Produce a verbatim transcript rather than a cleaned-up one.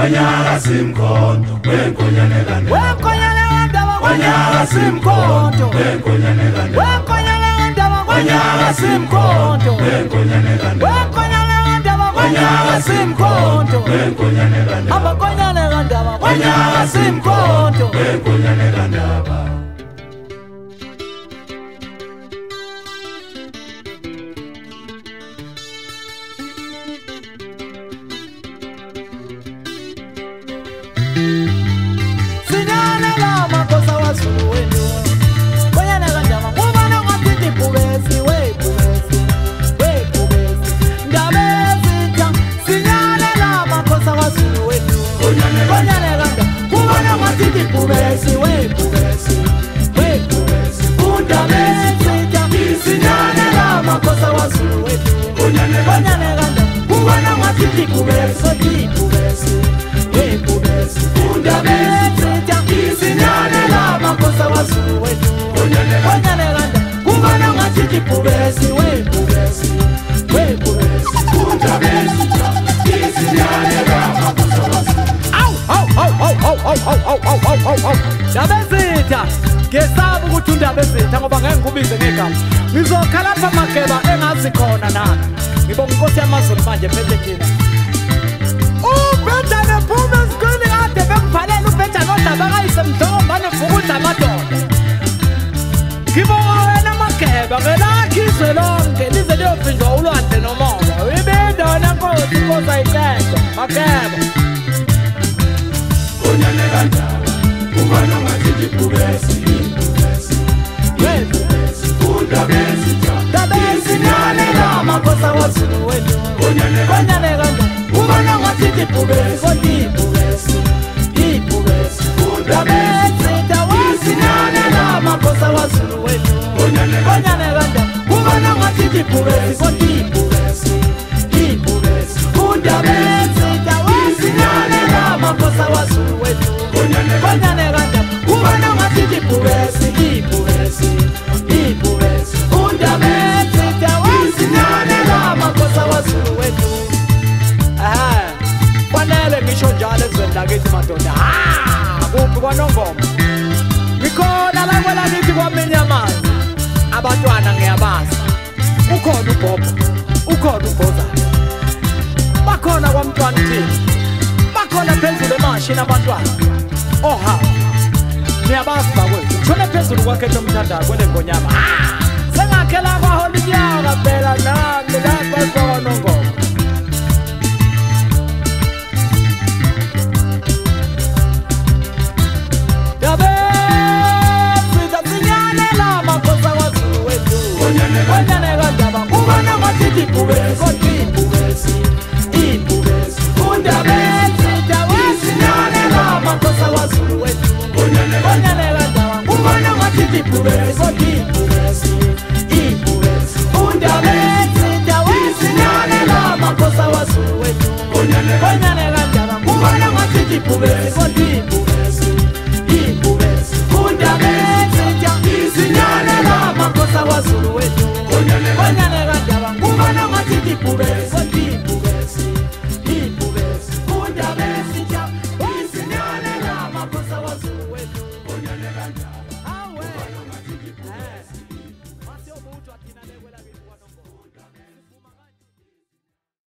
Wanyaka simkhonto wenkonyane kanda wenkonyane kanda Wanyaka simkhonto wenkonyane kanda wenkonyane kanda Wanyaka simkhonto wenkonyane kanda wenkonyane kanda Wanyaka simkhonto wenkonyane kanda abakonyane kanda Wanyaka simkhonto wenkonyane kanda Sinyane la makosa wazulu wenu Konyane kandama Mubana mwatiti pubesi We pubesi We pubesi Ndabesi jam Sinyane la makosa wazulu wenu Konyane kandama Mubana mwatiti pubesi We pubesi We pubesi Ndabesi jam Sinyane la makosa wazulu wenu Konyane kandama Mubana mwatiti pubesi We pubesi We pubesi Sinyane la makosa wazulu wetu Konyane kanda Kumana mwatiti pubesi We pubesi We pubesi Undabesi Sinyane la makosa wazulu Au au au au au au au au au au au Ndabezitha Ngesabu ukuthi undabezitha ngoba ngeke ngikubize ngegama Ngizokhala lapha mageba engazi khona nami Ngibonga inkosi yamazulu manje phethe thina Ubheda nephume esikweni ade bengibhalela ubheda nodaba kayisemdoma nevukuza amadoda Ngibonga wena mageba ngelakhi izwe lonke lize liyofinjwa ulwandle nomoya Ibinda nenkosi inkosi ayicede mageba Konyane kanda Kumana mwatiti pubesi Pubesi We pubesi Undabesi Ndabesi Sinyane la makosa wazulu wetu Konyane kanda Kumana mwatiti pubesi Pubesi Pubesi Undabesi Sinyane la makosa wazulu wetu Konyane kanda Kumana mwatiti pubesi Pubesi Pubesi Undabesi Sinyane la makosa wazulu wetu Konyane kanda Kumana mwatiti pubesi Pubesi Pubesi Undabesi Sinyane la makosa wazulu wetu Aha, kwanele ngisho njalo ezweni lakithi madoda Ah, kuphi kwaNongoma Ngikhona la kwelakithi kwaminya amanzi Abantwana ngiyabazi Ukhona uBobo Ukhona uBozana Bakhona kwamntwana uthini Bakhona phezulu emashini abantwana Oha Niyabazi bakwethu Tshone phezulu kwakhe nomthandana kwele ngonyama Ah, sengakhela kwahola inyaka phela nami lapha kwaNongoma